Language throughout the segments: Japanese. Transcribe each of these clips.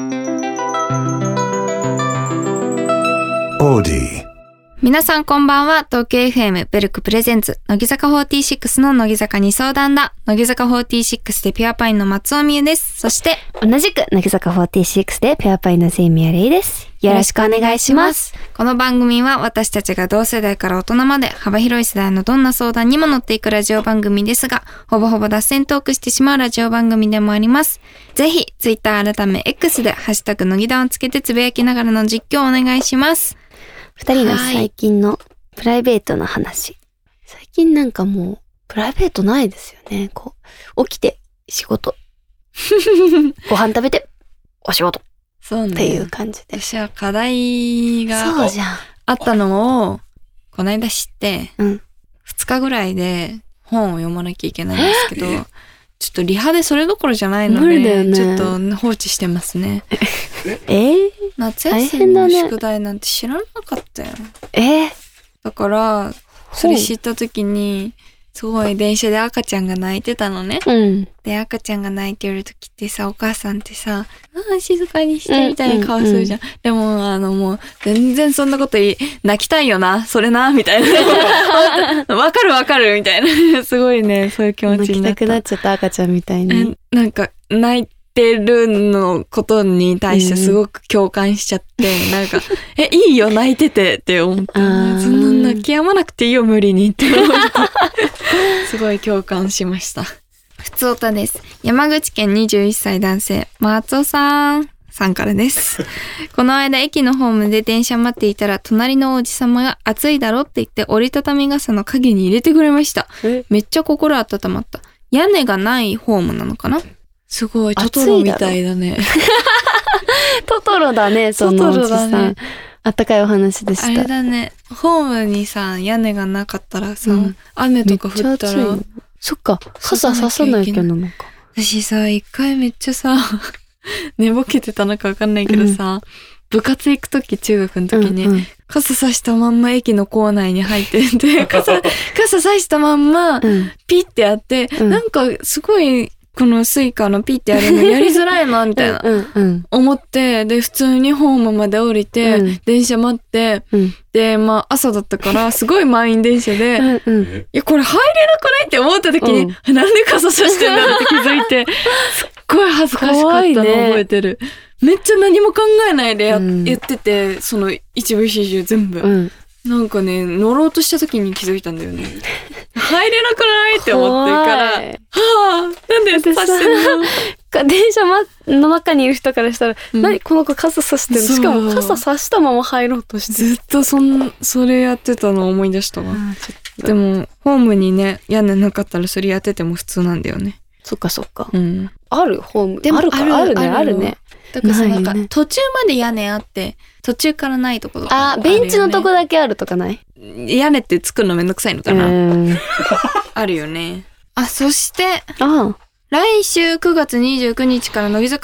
皆さんこんばんは。東京 FM ベルクプレゼンツ乃木坂46の乃木坂に相談だ。乃木坂46でピュアパインの松尾美優です。そして同じく乃木坂46でピュアパインのセイミヤレイです。よろしくお願いします。 この番組は私たちが同世代から大人まで幅広い世代のどんな相談にも乗っていくラジオ番組ですが、ほぼほぼ脱線トークしてしまうラジオ番組でもあります。ぜひ Twitter 改め X でハッシュタグ乃木談をつけてつぶやきながらの実況をお願いします。 二人の最近のプライベートの話。最近なんかもうプライベートないですよね。こう起きて仕事ご飯食べてお仕事そうね、 っていう感じで。 私は課題がそうじゃんあったのをこの間知って、 うん、 2日ぐらいで本を読まなきゃいけないんですけど、ちょっとリハでそれどころじゃないので、ね、ちょっと放置してますね。夏休みの宿題なんて知らなかったよ。だからそれ知った時にすごい電車で赤ちゃんが泣いてたのね、 うん、 で赤ちゃんが泣いてる時ってさ、お母さんってさ静かにしてみたいな顔するじゃん、でももう全然そんなこと泣きたいよなそれなみたいなわかるみたいなすごいね、そういう気持ちになった。泣きたくなっちゃった赤ちゃんみたいに、 なんか泣いてるのことに対してすごく共感しちゃって、なんかいいよ泣いててって思って、そんな泣き止まなくていいよ無理にって思ってすごい共感しました。ふつおたです。山口県21歳男性松尾さんからです。この間駅のホームで電車待っていたら、隣のおじさまが暑いだろって言って折りたたみ傘の影に入れてくれました。めっちゃ心温まった。屋根がないホームなのかな。すごいトトロみたいだね。 トトロだね、そのおじさん、ね、あったかいお話でした。 あれだね、ホームにさ屋根がなかったらさ、雨とか降ったら、 そっか、傘ささないとなのか。 私さ、一回めっちゃさ寝ぼけてたのかわかんないけどさ、部活行くとき中学の時に、傘さしたまんま駅の構内に入ってて傘さしたまんまピッてやって、なんかすごいこのスイカのピッてやるのやりづらいなみたいな思って、で普通にホームまで降りて、電車待って、で朝だったからすごい満員電車で、いやこれ入れなくないって思った時に、なんで傘さしてんだろうって気づいて、すっごい恥ずかしかったの覚えてる。めっちゃ何も考えないでやってて、その一部始終全部、なんかね乗ろうとした時に気づいたんだよね。入れなくないって思ってから、なんで刺してるの。 電車の中にいる人からしたら、何この子傘さしてるの。しかも傘さしたまま入ろうとして、 ずっとそれやってたのを思い出したわ。でもホームにね屋根なかったらそれやってても普通なんだよね。 そっか、あるホームでもあるね。 だからさ、なんか途中まで屋根あって途中からないところとかあるよね。 ベンチのとこだけあるとかない？ 屋根って作るのめんどくさいのかな。あるよね。そして来週9月29日から乃木坂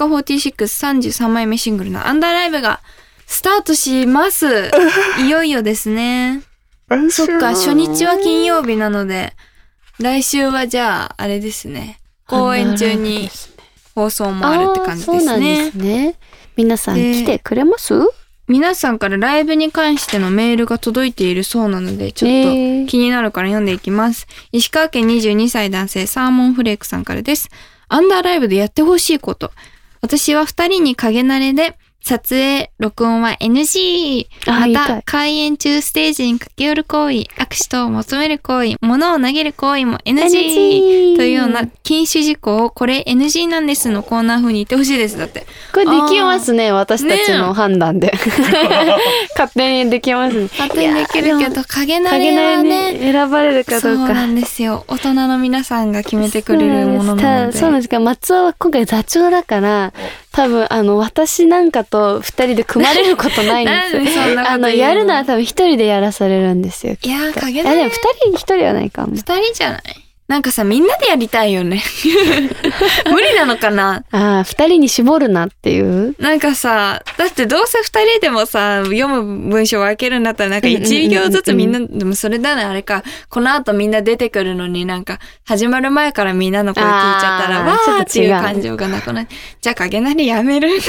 4633枚目シングルのアンダーライブがスタートします。いよいよですね。そっか、初日は金曜日なので来週はじゃああれですね、公演中に放送もあるって感じですね。 そうなんですね。皆さん来てくれます？ 皆さんからライブに関してのメールが届いているそうなので、ちょっと気になるから読んでいきます。石川県22歳男性サーモンフレークさんからです。アンダーライブでやってほしいこと。私は2人に影慣れで、撮影、録音は NG。また、開演中ステージに駆け寄る行為、握手と求める行為、物を投げる行為も NG というような禁止事項をこれ NG なんですのコーナー風に言ってほしいです。だって。 これできますね、私たちの判断で。勝手にできますね。 勝手にできるけど、影慣れはね、 選ばれるかどうか。 そうなんですよ。大人の皆さんが決めてくれるものなので。 そうなんですか。松尾は今回座長だから、多分私なんかと2人で組まれることないんですよ。やるなら多分1人でやらされるんですよ。 いや、影慣れ。 でも2人はないかも。 2人じゃない？ なんかさ、みんなでやりたいよね。無理なのかな。 2人に絞るなっていう。 なんかさ、だってどうせ2人でもさ、読む文章分けるんだったらなんか1行ずつみんな、でもそれだね、あれか。この後みんな出てくるのになんか、始まる前からみんなの声聞いちゃったら、わーっていう感情がなくなる。じゃあ影なりやめる。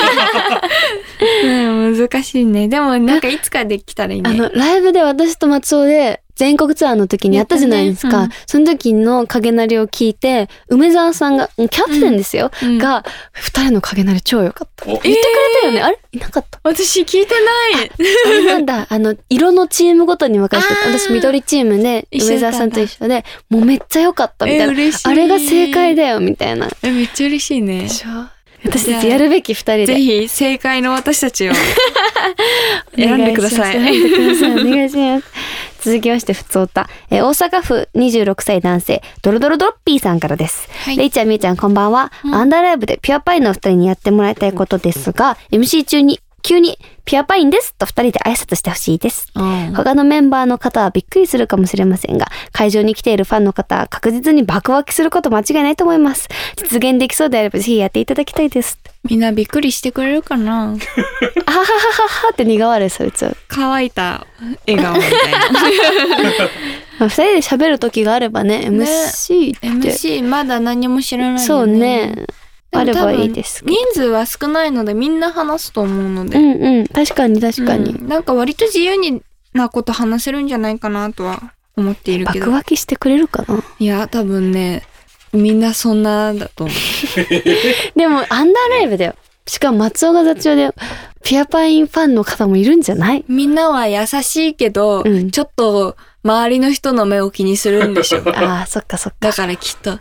難しいね。でもなんかいつかできたらいいね。 ライブで私と松尾で、全国ツアーの時にやったじゃないですか。その時の影なりを聞いて、梅沢さんが、キャプテンですよ、が、2人の影なり超良かった。言ってくれたよね。あれいなかった。 私聞いてない。 あれなんだ、色のチームごとに分かれてた。私緑チームで、梅沢さんと一緒で、もうめっちゃ良かったみたいな。あれが正解だよみたいな。 めっちゃ嬉しいね。 でしょ。私たちやるべき2人で。 ぜひ正解の私たちを選んでください。 お願いします。続きまして、ふつおた。大阪府26歳男性、ドロドロドロッピーさんからです。はい、レイちゃん、みーちゃん、こんばんは。アンダーライブでピュアパインのお二人にやってもらいたいことですが、MC 中に急にピュアパインですと二人で挨拶してほしいです。他のメンバーの方はびっくりするかもしれませんが、会場に来ているファンの方は確実に爆湧きすること間違いないと思います。実現できそうであればぜひやっていただきたいです。 みんなびっくりしてくれるかな。 あははははって苦笑いそいつ。 乾いた笑顔みたいな。二人で喋る時があればね、MC って。 MC まだ何も知らないよね。 そうね。あればいいですけど。 人数は少ないのでみんな話すと思うので。 確かに確かに。 なんか割と自由なこと話せるんじゃないかなとは思っているけど。 爆湧きしてくれるかな。 いや、多分ね、みんなそんなだと思う。 でもアンダーライブだよ。しかも松尾が座長でピュアパインファンの方もいるんじゃない？ みんなは優しいけど、ちょっと周りの人の目を気にするんでしょ。 ああ、そっかそっか。 だからきっと。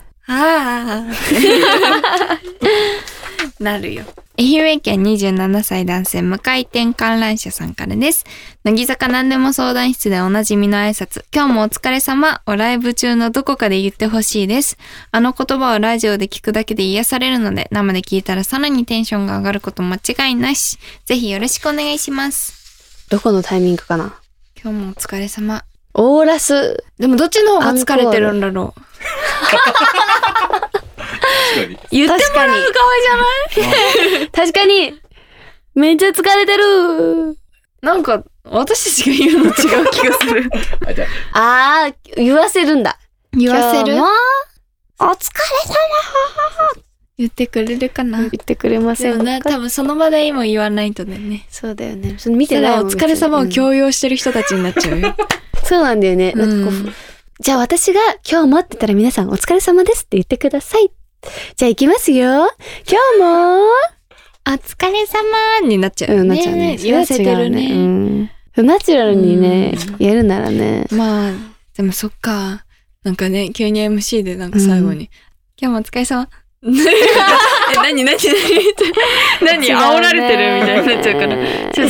なるよ。愛媛県27歳男性無回転観覧車さんからです。乃木坂何でも相談室でおなじみの挨拶、今日もお疲れ様をライブ中のどこかで言ってほしいです。あの言葉をラジオで聞くだけで癒されるので、生で聞いたらさらにテンションが上がること間違いなし。ぜひよろしくお願いします。 どこのタイミングかな？ 今日もお疲れ様。 オーラス。 でもどっちの方が疲れてるんだろう。言ってもらう側じゃない？ 確かにめっちゃ疲れてる。 なんか私たちが言うの違う気がする。 ああ、言わせるんだ。 言わせる？ 今日もお疲れ様。 言ってくれるかな？ 言ってくれませんか？ 多分その場で今言わないとだね。 そうだよね。それ見てないもん。 お疲れ様を強要してる人たちになっちゃうよ。 そうなんだよね。なんかこう、じゃあ私が今日もって言ったら皆さんお疲れ様ですって言ってください。じゃあ行きますよ。今日もお疲れ様になっちゃうね。 なっちゃうね。 言わせてるね。 ナチュラルにね、やるならね。 まあ、でもそっか。なんかね、急に MC でなんか最後に、今日もお疲れ様。何煽られてるみたいになっちゃうから。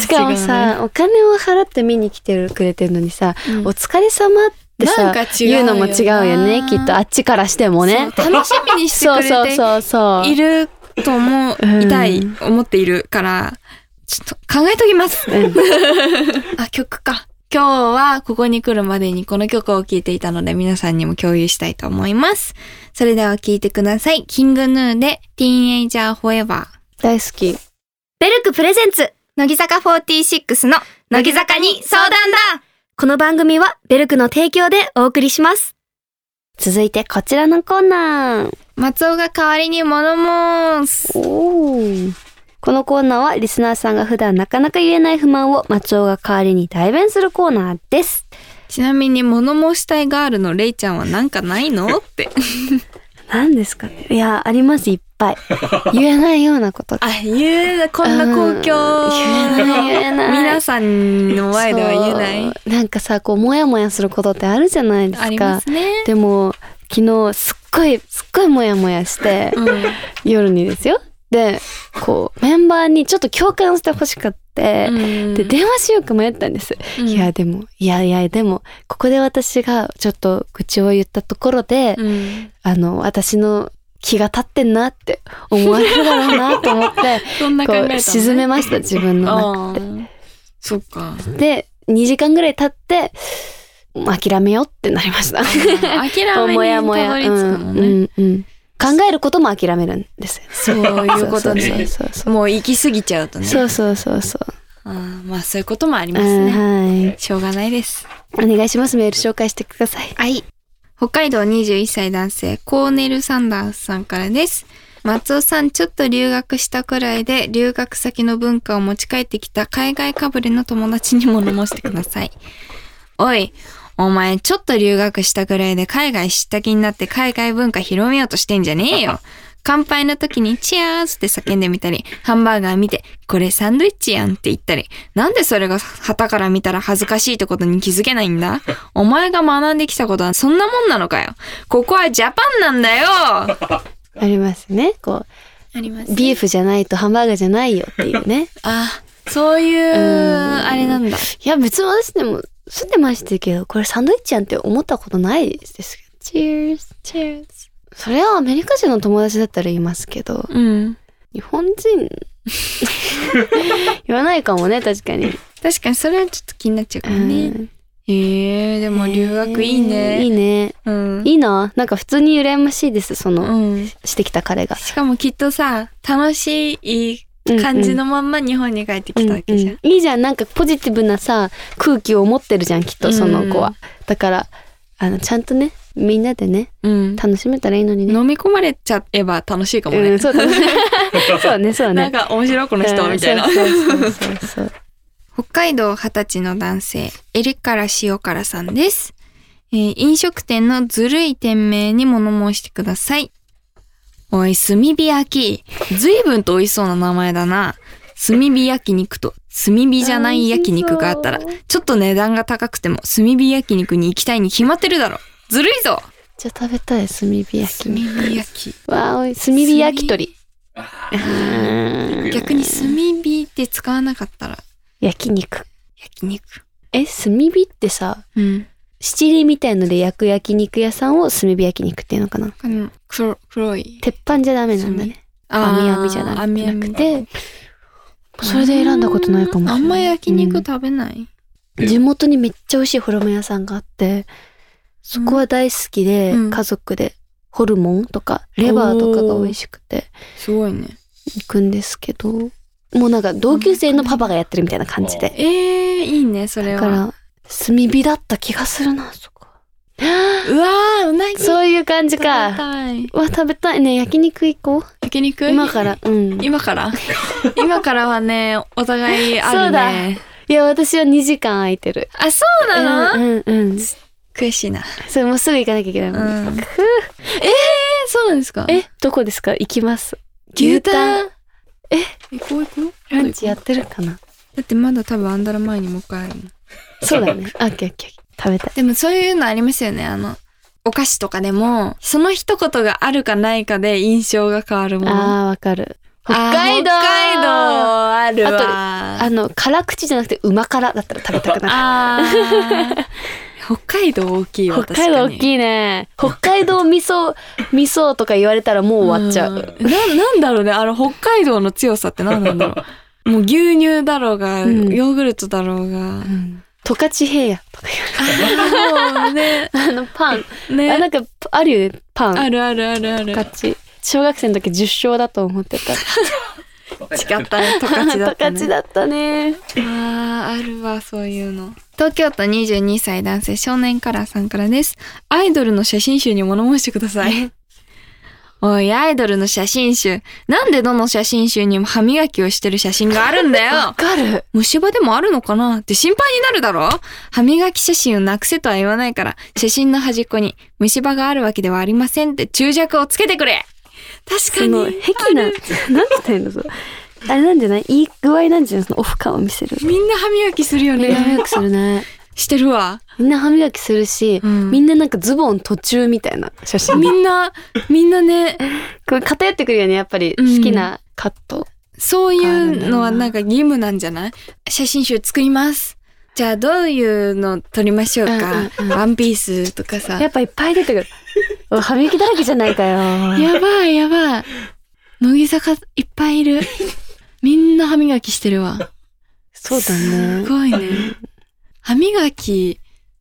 しかもさ、お金を払って見に来てくれてるのにさ、お疲れ様ってさ、言うのも違うよね。きっとあっちからしてもね。 楽しみにしてくれていると思っているから、ちょっと考えときます。あ、曲か。今日はここに来るまでにこの曲を聴いていたので皆さんにも共有したいと思います。それでは聴いてください。キングヌーでティーンエイジャーフォーエバー。 大好き。 ベルクプレゼンツ乃木坂46の乃木坂に相談だ。この番組はベルクの提供でお送りします。 続いてこちらのコーナー。 松尾が代わりに物申す。 このコーナーはリスナーさんが普段なかなか言えない不満を松尾が代わりに代弁するコーナーです。 ちなみに物申したいガールのレイちゃんはなんかないのって。 何ですかね。いや、あります、いっぱい。言えないようなこと。 こんな公共。 言えない。 皆さんの前では言えない。 なんかさ、こう、もやもやすることってあるじゃないですか。 ありますね。 でも、昨日、すっごいもやもやして、夜にですよ。で、こう、メンバーにちょっと共感してほしかった。で、電話しようか迷ったんです。いや、でも、ここで私がちょっと愚痴を言ったところで、私の気が立ってんなって思われるだろうなと思って、 そんな考えたのね、 こう沈めました、自分の中で。 そっか。 で、2時間ぐらい経って、 諦めようってなりました。 諦めにたどり着くのね。 考えることも諦めるんですよ。 そういうことね。もう行き過ぎちゃうとね。 そう。 まあそういうこともありますね。はい。しょうがないです。 お願いします。メール紹介してください。 はい。北海道21歳男性、コーネル・サンダースさんからです。松尾さん、ちょっと留学したくらいで留学先の文化を持ち帰ってきた海外かぶれの友達に物申してください。おい、お前ちょっと留学したくらいで海外知った気になって海外文化広めようとしてんじゃねえよ。乾杯の時にチアーズって叫んでみたり、ハンバーガー見てこれサンドイッチやんって言ったり、なんでそれが旗から見たら恥ずかしいってことに気づけないんだ？お前が学んできたことはそんなもんなのかよ。ここはジャパンなんだよ。 ありますね。こう、あります、ね。ビーフじゃないとハンバーガーじゃないよっていうね。 そういう、あれなんだ。 いや、別に私でも住んでましたけど、これサンドイッチやんって思ったことないですけど。Cheers。それはアメリカ人の友達だったら言いますけど、日本人言わないかもね、確かに。 確かにそれはちょっと気になっちゃうからね。でも留学いいね。 いいね。いいな。なんか普通に羨ましいです、してきた彼が。 しかもきっとさ、楽しい感じのまんま日本に帰ってきたわけじゃん。 いいじゃん。なんかポジティブなさ、空気を持ってるじゃん、きっとその子は。だから、ちゃんとね、みんなでね、楽しめたらいいのにね。 飲み込まれちゃえば楽しいかもね。 そうだね。そうね。 なんか面白いこの人みたいな。 そう。 北海道20歳の男性、エリカラ塩辛さんです。飲食店のずるい店名に物申してください。おい、炭火焼き。ずいぶんと美味しそうな名前だな。炭火焼肉と炭火じゃない焼肉があったら、ちょっと値段が高くても炭火焼肉に行きたいに決まってるだろ。ずるいぞ。 じゃあ食べたい、炭火焼き。 炭火焼き。 わーおい、炭火焼き鳥。 逆に炭火って使わなかったら。 焼肉。 炭火ってさ、七里みたいので焼く焼肉屋さんを炭火焼肉っていうのかな。 黒い。 鉄板じゃダメなんだね。網じゃなくて。それで選んだことないかもしれない。 あんま焼肉食べない？ 地元にめっちゃ美味しいホルモン屋さんがあって、そこは大好きで、家族でホルモンとかレバーとかが美味しくて。 すごいね。 行くんですけど、もうなんか同級生のパパがやってるみたいな感じで。 いいね、それは。 だから、炭火だった気がするな、そこ。 うわー、うなぎ。 そういう感じか。食べたいね。焼肉行こう。 焼肉？ 今から。 今からはね、お互いあるね。そうだ。いや、私は2時間空いてる。 あ、そうなの？悔しいな。 それもうすぐ行かなきゃいけないもん。 そうなんですか？ どこですか？行きます。 牛タン。行こう。 ランチやってるかな？ だってまだ多分アンダラ前にもう一回あるもん。 そうだね。オッケー。食べたい。 でもそういうのありますよね。お菓子とかでも、その一言があるかないかで印象が変わるもん。 わかる。 北海道あるわ。 あと、辛口じゃなくて旨辛だったら食べたくなる。 北海道大きいわ。 北海道大きいね。北海道味噌とか言われたらもう終わっちゃう。 なんだろうね。北海道の強さって何なんだろう。もう牛乳だろうが、ヨーグルトだろうが。 十勝平野とか言う。ね。パン。ね。なんか、あるよね、パン。 ある。 十勝。小学生の時10勝だと思ってた。 違ったね、十勝だったね。 十勝だったね。 あるわ、そういうの。東京都22歳男性少年カラーさんからです。アイドルの写真集に物申してください。おい、アイドルの写真集。なんでどの写真集にも歯磨きをしてる写真があるんだよ。 わかる。 虫歯でもあるのかなって心配になるだろ。歯磨き写真をなくせとは言わないから、写真の端っこに虫歯があるわけではありませんって注釈をつけてくれ。確かに。 癖なんて言うの？あれなんじゃない？いい具合なんじゃない？そのオフ感を見せる。 みんな歯磨きするよね。 みんな歯磨きするね。 してるわ。 みんな歯磨きするし、みんななんかズボン途中みたいな写真。 みんなね。 これ偏ってくるよね、やっぱり好きなカット。 そういうのはなんか義務なんじゃない？写真集作ります。じゃあどういうの撮りましょうか。ワンピースとかさ。 やっぱいっぱい出てくる。歯磨きだらけじゃないかよ。 やばい。乃木坂いっぱいいる。みんな歯磨きしてるわ。 そうだね。 すごいね。歯磨き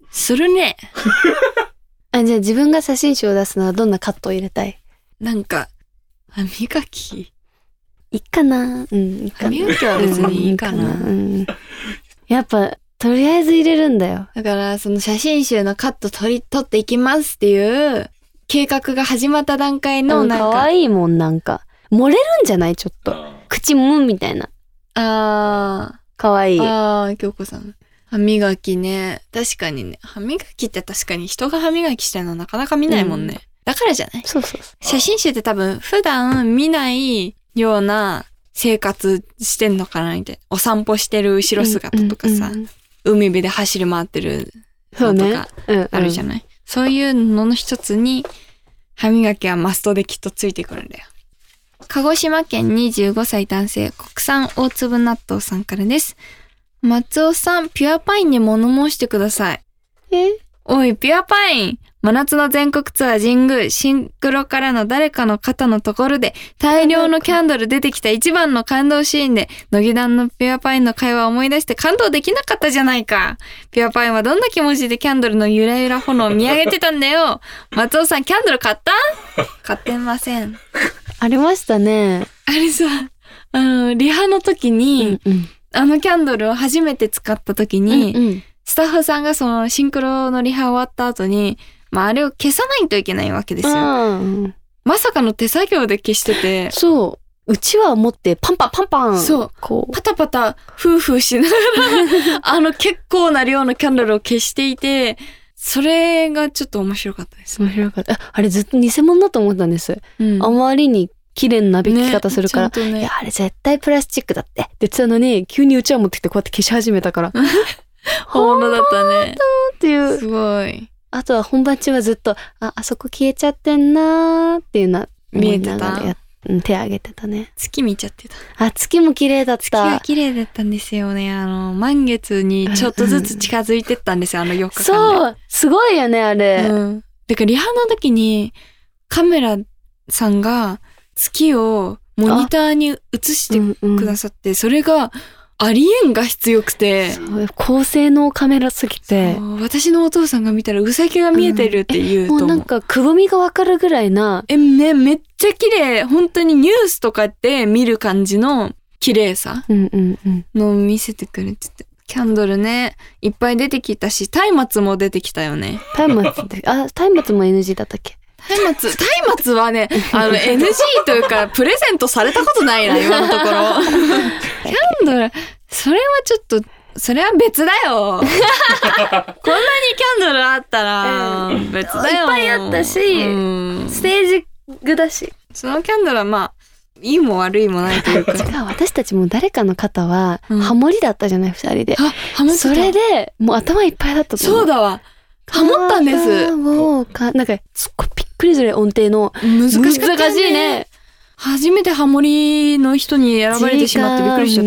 するね。 じゃあ自分が写真集を出すのはどんなカットを入れたい？ なんか、歯磨き。 いいかな。いいかな。 歯磨きは別にいいかな。 やっぱ、とりあえず入れるんだよ。 だから、その写真集のカット取っていきますっていう計画が始まった段階のなんか。 可愛いもんなんか。漏れるんじゃないちょっと。口むみたいな。可愛い。 京子さん。歯磨きね。確かにね。歯磨きって確かに人が歯磨きしてるのなかなか見ないもんね。だからじゃない？ そうそう。 写真集って多分普段見ないような生活してんのかなみたいな。お散歩してる後ろ姿とかさ、海辺で走り回ってるのとかあるじゃない？そういうのの一つに歯磨きはマストできっとついてくるんだよ。鹿児島県25歳男性国産大粒納豆さんからです。松尾さん、ピュアパインに物申してください。おい、ピュアパイン！真夏の全国ツアー神宮、シンクロからの誰かの肩のところで大量のキャンドル出てきた一番の感動シーンで、乃木団のピュアパインの会話を思い出して感動できなかったじゃないか。ピュアパインはどんな気持ちでキャンドルのゆらゆら炎を見上げてたんだよ。松尾さん、キャンドル買った？買ってません。 ありましたね。 あれさ、リハの時に、あのキャンドルを初めて使った時に、スタッフさんがそのシンクロのリハ終わった後に、あれを消さないといけないわけですよ。まさかの手作業で消してて。 そう。うちわを持ってパンパンパンパン。 そう。こうパタパタ、フーフーしながら、結構な量のキャンドルを消していて、それがちょっと面白かったです。 面白かった。あれずっと偽物だと思ったんです。あまりに綺麗ななびき方するから。いや、あれ絶対プラスチックだってって言ってたのに、急にうちわ持ってきてこうやって消し始めたから。 本物だったね。 っていう。 すごい。 あとは本番中はずっと、あそこ消えちゃってんなーっていうの見えてた。 手挙げてたね。 月見ちゃってた。 月も綺麗だった。月が綺麗だったんですよね。満月にちょっとずつ近づいてったんですよ、4日間で。 そう、すごいよね、あれ。 だからリハの時にカメラさんが月をモニターに映してくださって、それがありえんが必要くて。 高性能カメラすぎて。 私のお父さんが見たらウサギが見えてるって言うと思う。 もうなんかくぼみがわかるぐらいな。 ね、めっちゃ綺麗。本当にニュースとかで見る感じの綺麗さのを見せてくれてて。キャンドルね、いっぱい出てきたし、松明も出てきたよね。 松明も NG だったっけ？ 松明はね、NG というか、プレゼントされたことないな、今のところ。キャンドル、それはちょっと、それは別だよ。こんなにキャンドルあったら、別だよ。 いっぱいあったし、ステージ具だし。 そのキャンドルはいいも悪いもないというか。 違う、私たちも誰かの肩は、ハモリだったじゃない、二人で。ハモった。それで、もう頭いっぱいだったと思う。 そうだわ。ハモったんです。 なんか、すっごいびっくりする音程の。 難しいね。初めてハモリの人に選ばれてしまってびっくりしちゃった。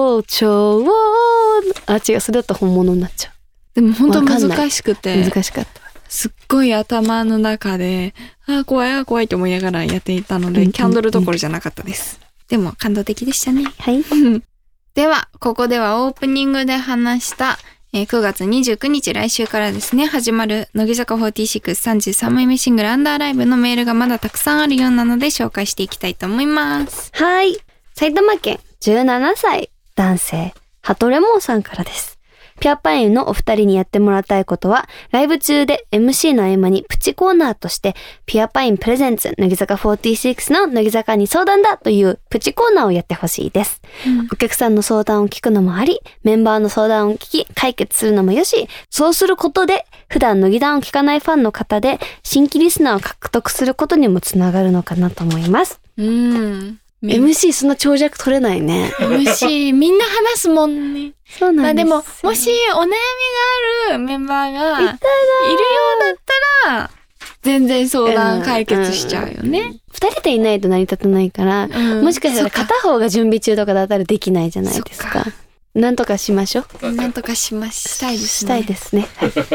違う、それだったら本物になっちゃう。 でも本当難しくて。 難しかった。 すっごい頭の中で、怖いと思いながらやっていたので、キャンドルどころじゃなかったです。でも感動的でしたね。 はい。 では、ここではオープニングで話した、9月29日来週からですね、始まる乃木坂4633枚目シングルアンダーライブのメールがまだたくさんあるようなので紹介していきたいと思います。 はい。埼玉県17歳男性、ハトレモンさんからです。ピュアパインのお二人にやってもらいたいことは、ライブ中で MC の合間にプチコーナーとして、ピュアパインプレゼンツ乃木坂46の乃木坂に相談だというプチコーナーをやってほしいです。お客さんの相談を聞くのもあり、メンバーの相談を聞き、解決するのもよし、そうすることで、普段乃木団を聞かないファンの方で、新規リスナーを獲得することにもつながるのかなと思います。MC そんな長尺取れないね。 MC みんな話すもんね。 そうなんです。 でも、もしお悩みがあるメンバーがいるようだったら、全然相談解決しちゃうよね。 二人でいないと成り立たないから、もしかしたら片方が準備中とかだったらできないじゃないですか。なんとかしましょう。 なんとかしたいですね。 したいですね。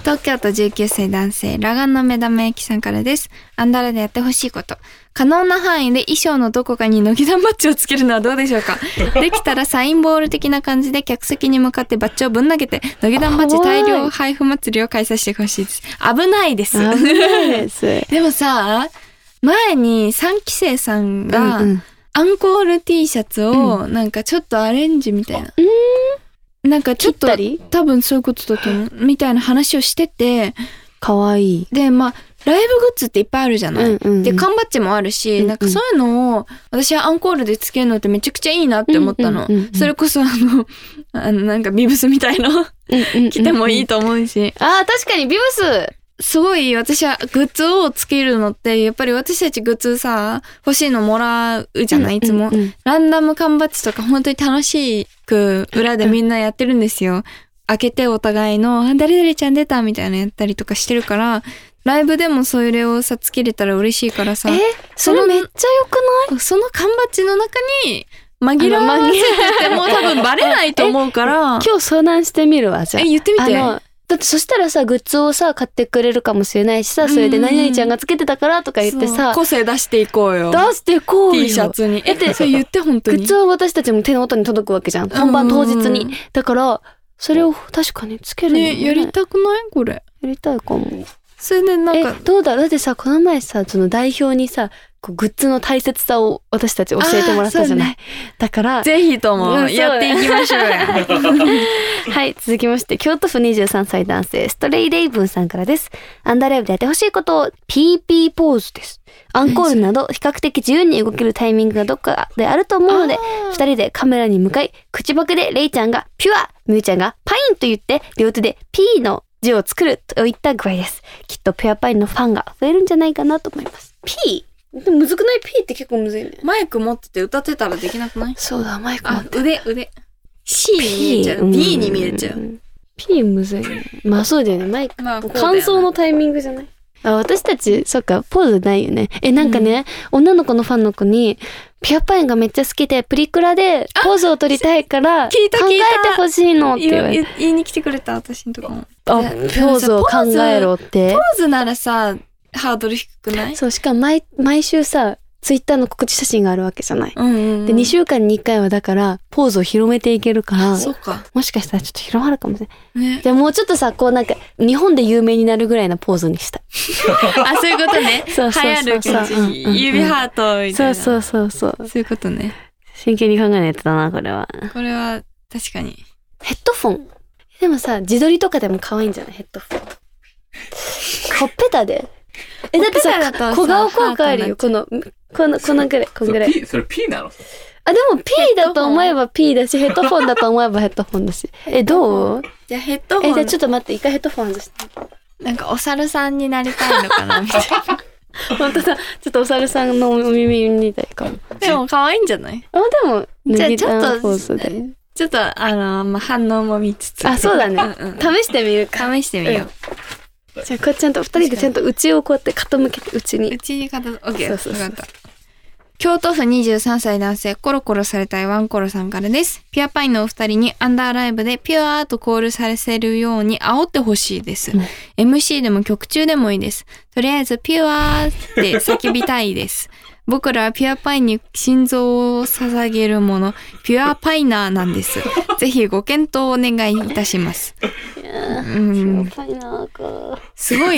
東京都19歳男性、裸眼の目玉焼きさんからです。アンダラでやってほしいこと。可能な範囲で衣装のどこかに乃木団バッジをつけるのはどうでしょうか。できたらサインボール的な感じで客席に向かってバッジをぶん投げて、乃木団バッジ大量配布祭りを開催してほしいです。危ないです。 危ないです。 でもさ、前に3期生さんが、アンコール T シャツをなんかちょっとアレンジみたいな。なんかちょっと多分そういうことだと思うみたいな話をしてて、 かわいい。 でまあライブグッズっていっぱいあるじゃない、で缶バッジもあるし、なんかそういうのを私はアンコールでつけるのってめちゃくちゃいいなって思ったの、それこそなんかビブスみたいの着てもいいと思うし、 あー確かにビブスすごい私はグッズをつけるのってやっぱり私たちグッズさ欲しいのもらうじゃない、いつも、ランダム缶バッジとか本当に楽しく裏でみんなやってるんですよ。開けてお互いの誰々ちゃん出たみたいなやったりとかしてるから、ライブでもそれをさつけれたら嬉しいからさ、 それめっちゃ良くない？ その缶バッジの中に紛らわせてても多分バレないと思うから今日相談してみるわ。じゃあ言ってみて。 だってそしたらさグッズをさ買ってくれるかもしれないしさ、それで何々ちゃんがつけてたからとか言ってさ、 個性出していこうよ。 出していこうよ。 T シャツにそれ言って本当にグッズは私たちも手の元に届くわけじゃん、本番当日に。だからそれを確かにつけるのね。 やりたくない？これやりたいかも。 それでなんかどうだってさ、この前さその代表にさこうグッズの大切さを私たち教えてもらったじゃない、ね、だからぜひともやっていきましょうよはい、続きまして京都府23歳男性ストレイレイブンさんからです。アンダーライブでやってほしいことを PP ポーズです。アンコールなど比較的自由に動けるタイミングがどっかであると思うので、二人でカメラに向かい口パクでレイちゃんがピュア、ミュウちゃんがパインと言って両手で P の字を作るといった具合です。きっとピュアパインのファンが増えるんじゃないかなと思います。 P？ でもむずくない？ P って結構むずいね。 マイク持ってて歌ってたらできなくない？ そうだ、マイク持って。 腕 C に見えちゃう、D に見えちゃう。 P むずいね。まあそうだよね、マイク、感想のタイミングじゃない？私たちそっかポーズないよね。なんかね、女の子のファンの子にピュアパインがめっちゃ好きでプリクラでポーズを取りたいから考えてほしいのって言いに来てくれた。私のとこもポーズを考えろって。 ポーズならさハードル低くない？ そう、しかも毎週さツイッターの告知写真があるわけじゃない、で2週間に1回はだからポーズを広めていけるから、 そうか、 もしかしたらちょっと広まるかもしれない、でもうちょっとさこうなんか日本で有名になるぐらいなポーズにしたいそういうことね。 そう流行る感じ、指ハートみたいな。そういうことね。 真剣に考えないとだな、これは確かに。 ヘッドフォンでもさ自撮りとかでも可愛いんじゃない？ヘッドフォンほっぺたでだってさ小顔効果あるよ。このぐらいこんぐらい。 それ P なの？ でも P だと思えば P だしヘッドフォンだと思えばヘッドフォンだし。どう？ じゃあヘッドフォン。 じゃあちょっと待って、一回ヘッドフォン外して。 なんかお猿さんになりたいのかなみたいな。 本当だ、ちょっとお猿さんのお耳みたいかも。 でも可愛いんじゃない？ でもじゃあちょっとポーズでちょっと反応も見つつ。 そうだね。試してみるか。 試してみよう。 じゃあこうちゃんと二人でちゃんと内をこうやって傾けて内にオッケー。そう分かった。京都府23歳男性コロコロされたいワンコロさんからです。ピュアパインのお二人にアンダーライブでピュアーとコールさせるように煽ってほしいです、MC でも曲中でもいいです。とりあえずピュアーって叫びたいです僕らはピュアパインに心臓を捧げるものピュアパイナーなんですぜひご検討お願いいたしますピュアパイナーか。すごい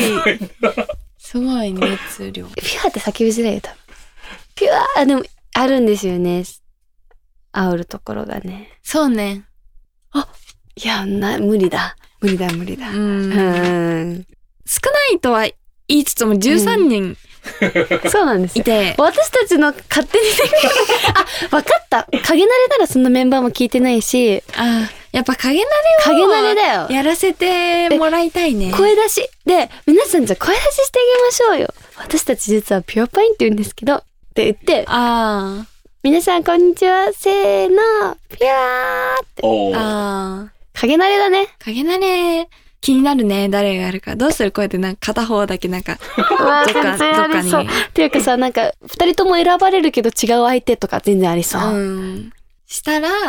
熱量。 ピュアって叫びづらいよ多分。ピュアでもあるんですよね、煽るところがね。 そうね。 いや無理だ。少ないとは言いつつも13人、 そうなんですよ。 いて私たちの勝手に分かった。影慣れならそのメンバーも聞いてないし、 やっぱ影慣れだよ。やらせてもらいたいね。 声出しで皆さんじゃ声出ししてあげましょうよ。私たち実はピュアパインって言うんですけどって言って、皆さんこんにちはせーのピュアーって。影慣れだね。 影慣れ気になるね。誰がやるか。どうする？こうやってなんか片方だけなんかどっかに。 っていうかさ、なんか二人とも選ばれるけど違う相手とか全然ありそう。 したら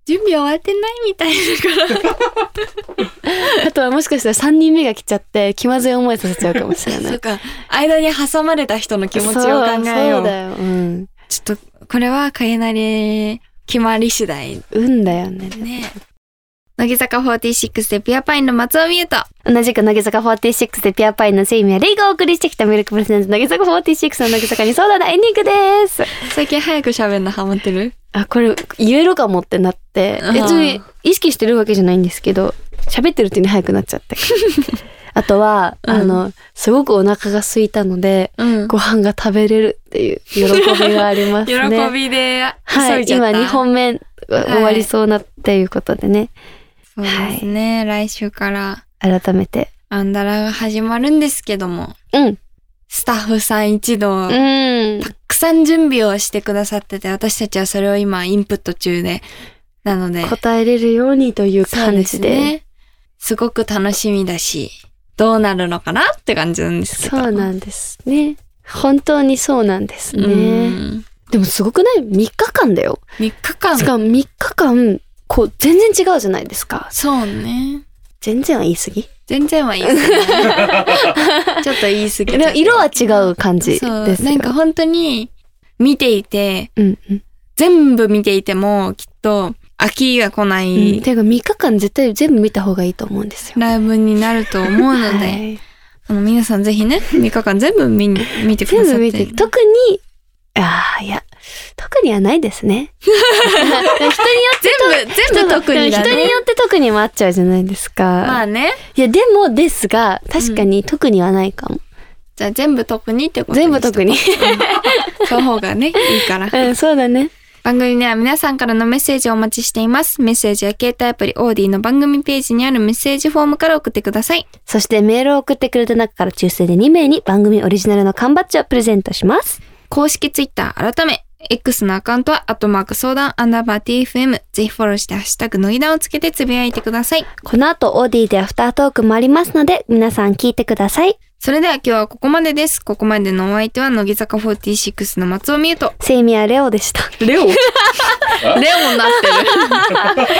準備終わってないみたいだから。 あとはもしかしたら3人目が来ちゃって気まずい思いさせちゃうかもしれない。 そうか。間に挟まれた人の気持ちを考えよう。 そうだよ。 ちょっと、これはかえなり決まり次第。 運だよね。 乃木坂46でピュアパインの松尾美優と、 同じく乃木坂46でピュアパインのセイミヤレイがお送りしてきたミルクプレゼンツ乃木坂46の乃木坂に相談のエンディングです。 最近早く喋るのハマってる？ これ言えるかもってなって、別に意識してるわけじゃないんですけど、喋ってるうちに早くなっちゃって。あとは、すごくお腹が空いたので、ご飯が食べれるっていう喜びがありますね。 喜びで急いじゃった。 今2本目終わりそうなっていうことでね。 そうですね。来週から改めてアンダラが始まるんですけども、スタッフさん一同、たくさん準備をしてくださってて、私たちはそれを今インプット中で、なので答えれるようにという感じで、 ね、すごく楽しみだし、どうなるのかなって感じなんですけど。 そうなんですね。本当にそうなんですね。でもすごくない？ 3 日間だよ。 3日間。 しかも3日間こう全然違うじゃないですか。 そうね。 全然は言い過ぎ？ 全然は言い過ぎ。ちょっと言い過ぎ。 色は違う感じですよ。 なんか本当に見ていて、全部見ていてもきっと飽きが来ない。 てか3日間絶対全部見た方がいいと思うんですよ。 ライブになると思うので、皆さんぜひね、3日間全部見てくださって。全部見て。 特に、特にはないですね。人によって全部特にだね。 人によって特にもあっちゃうじゃないですか。 まあね。 いや、でもですが、確かに特にはないかも。 じゃあ全部特にってこと全部特に。 その方がね、いいから。 そうだね。 番組では皆さんからのメッセージをお待ちしています。メッセージは携帯アプリオーディの番組ページにあるメッセージフォームから送ってください。 そしてメールを送ってくれた中から抽選で2名に番組オリジナルの缶バッジをプレゼントします。 公式ツイッター改め、X のアカウントは、@相談_TFM。ぜひフォローしてハッシュタグのぎだんをつけてつぶやいてください。 この後、オーディでアフタートークもありますので、皆さん聞いてください。 それでは今日はここまでです。ここまでのお相手は、乃木坂46の松尾美優と、 セイミヤレオでした。 レオレオになってる。 また来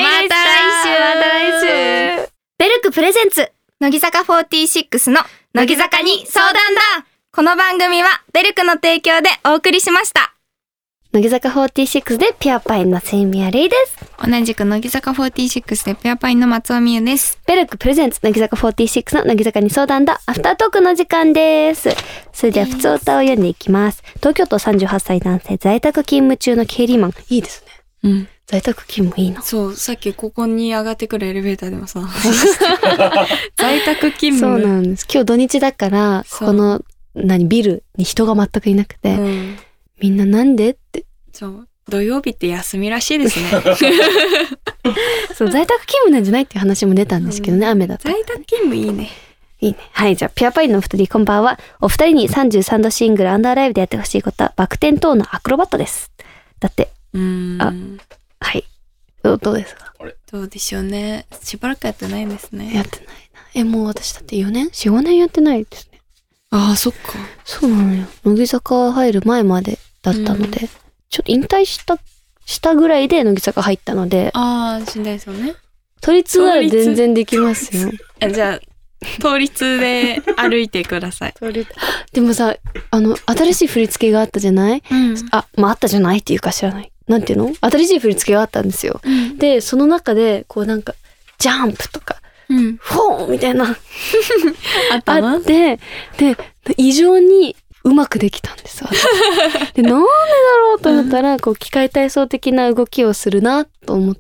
週ベルクプレゼンツ乃木坂46の乃木坂に相談だ。この番組はベルクの提供でお送りしました。 乃木坂46でピュアパインのセイミヤレイです。 同じく乃木坂46でピュアパインの松尾美優です。 ベルクプレゼンツ乃木坂46の乃木坂に相談だアフタートークの時間です。それでは普通歌を読んでいきます。東京都38歳男性在宅勤務中の経理マン。いいですね。在宅勤務いいの。 そう、さっきここに上がってくるエレベーターでもさ在宅勤務。 そうなんです。今日土日だからこのビルに人が全くいなくて、みんななんでって。 そう。土曜日って休みらしいですね。 そう、在宅勤務なんじゃないっていう話も出たんですけどね、雨だと。 在宅勤務いいね。 いいね。はい、じゃあ、ピュアパインのお二人、こんばんは。お二人に33度シングルアンダーライブでやってほしいことは、バク転等のアクロバットです。だって。はい。どうですか？ どうでしょうね。しばらくやってないんですね。 やってないな。もう私だって4年 ?4、5年やってないですね。 ああ、そっか。 そうなのよ。乃木坂入る前までだったので、ちょっと引退したぐらいで乃木坂入ったので。 ああ、しんどいですよね。 都立なら全然できますよ。 じゃあ、倒立で歩いてください。 でもさ、新しい振り付けがあったじゃない？あったじゃないっていうか知らない。なんていうの？新しい振り付けがあったんですよ。で、その中で、こうなんか、ジャンプとか、フォーンみたいなあって、で、異常にうまくできたんですよ。で、なんでだろうと思ったら、こう機械体操的な動きをするなと思って、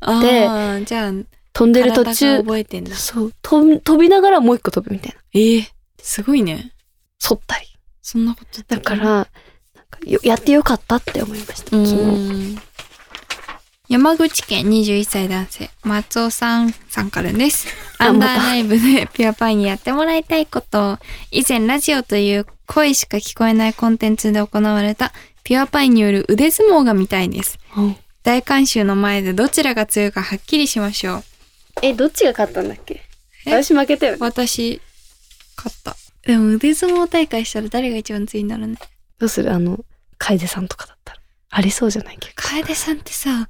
じゃあ飛んでる途中、 覚えてんだ。 そう、飛びながらもう一個飛ぶみたいな。 すごいね。 反ったり。 そんなことだから、なんかやってよかったって思いました。昨日。 山口県21歳男性、松尾さんからです。アンダーライブでピュアパイにやってもらいたいことを、以前ラジオという声しか聞こえないコンテンツで行われたピュアパイによる腕相撲が見たいです。大観衆の前でどちらが強いかはっきりしましょう。 どっちが勝ったんだっけ？私負けたよね。 私、勝った。でも腕相撲大会したら誰が一番強いんだろうね。 どうする？楓さんとかだったら。ありそうじゃないっけ？ 楓さんってさ、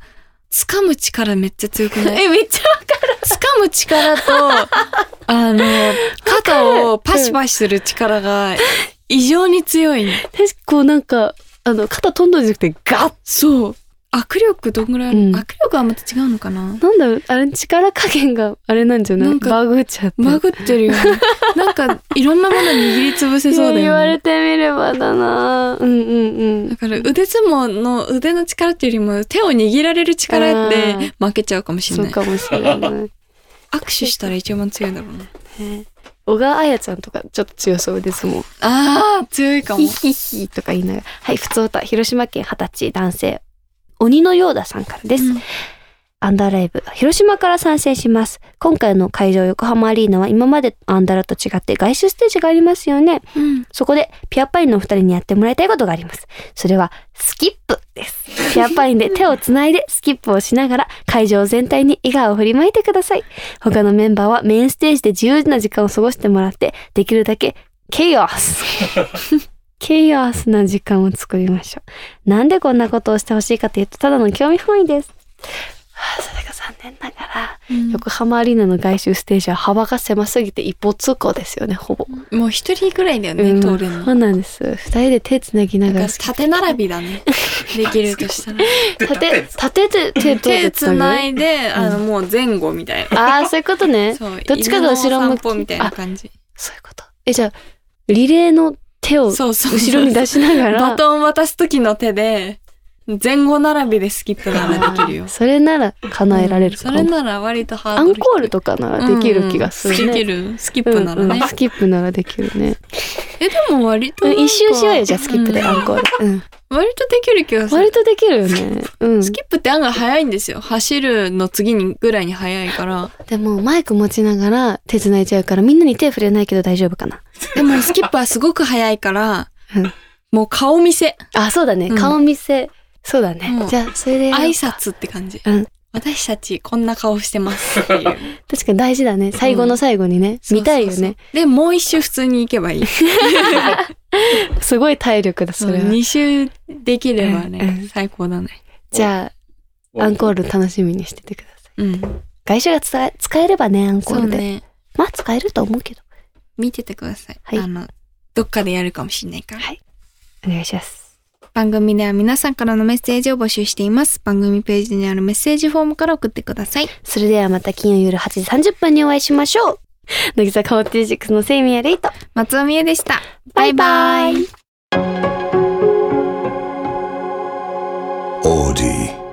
掴む力めっちゃ強くないめっちゃわかる。 掴む力と、肩をパシパシする力が異常に強い。 結構なんか、肩飛んだんじゃなくてガッ。 そう。握力どんぐらいある、握力はまた違うのかな。 なんだろう、あれ力加減があれなんじゃない？ なんかバグっちゃって。 バグってるよね。なんかいろんなもの握りつぶせそうだよね。 言われてみればだな。 だから腕相撲の腕の力っていうよりも手を握られる力で負けちゃうかもしれない。 そうかもしれない。 握手したら一番強いだろうね。 小川彩ちゃんとかちょっと強そうですもん。 ああ、強いかも。 ヒヒヒとか言いながら。はい、ふつおた、広島県20歳男性。鬼のようださんからです。アンダーライブ、広島から参戦します。今回の会場横浜アリーナは今までアンダラと違って外周ステージがありますよね。そこでピュアパインのお二人にやってもらいたいことがあります。それはスキップです。ピュアパインで手をつないでスキップをしながら会場全体に笑顔を振りまいてください。他のメンバーはメインステージで自由な時間を過ごしてもらって、できるだけケイオスケイオスな時間を作りましょう。なんでこんなことをしてほしいかというと、ただの興味本位です。それが残念ながら、横浜アリーナの外周ステージは幅が狭すぎて一方通行ですよね、ほぼ。 もう一人ぐらいだよね、通るの。 そうなんです。二人で手つなぎながら。 縦並びだね。できるとしたら。 縦で手つないで、もう前後みたいな。ああ、そういうことね。どっちかが後ろ向きみたいな感じ。 そういうこと。じゃあ、リレーの手を後ろに出しながら。 バトン渡す時の手で、前後並びでスキップならできるよ。 それなら叶えられるかも。 それなら割とハードル。 アンコールとかならできる気がするね。 できる。スキップならね。 スキップならできるね。 でも割と。 一周しようよ、じゃあスキップでアンコール。 割とできる気がする。 割とできるよね。 スキップって案外早いんですよ。走るの次にぐらいに早いから。 でもマイク持ちながら手繋いじゃうからみんなに手触れないけど大丈夫かな。 でもスキップはすごく早いから、もう顔見せ。 あ、そうだね。顔見せ。そうだね。じゃあ、それで。 挨拶って感じ。私たちこんな顔してますっていう。 確かに大事だね。最後の最後にね。見たいよね。 で、もう一周普通に行けばいい。 すごい体力だ、それは。 2周できればね、最高だね。 じゃあ、アンコール楽しみにしててください。外周が使えればね、アンコールで。まあ、使えると思うけど。 見ててください。どっかでやるかもしれないから。 はい。お願いします。 番組では皆さんからのメッセージを募集しています。番組ページにあるメッセージフォームから送ってください。 それではまた金曜夜8時30分にお会いしましょう。乃木坂46のセイミヤレイと松尾美恵でした。 バイバイ。 オーディ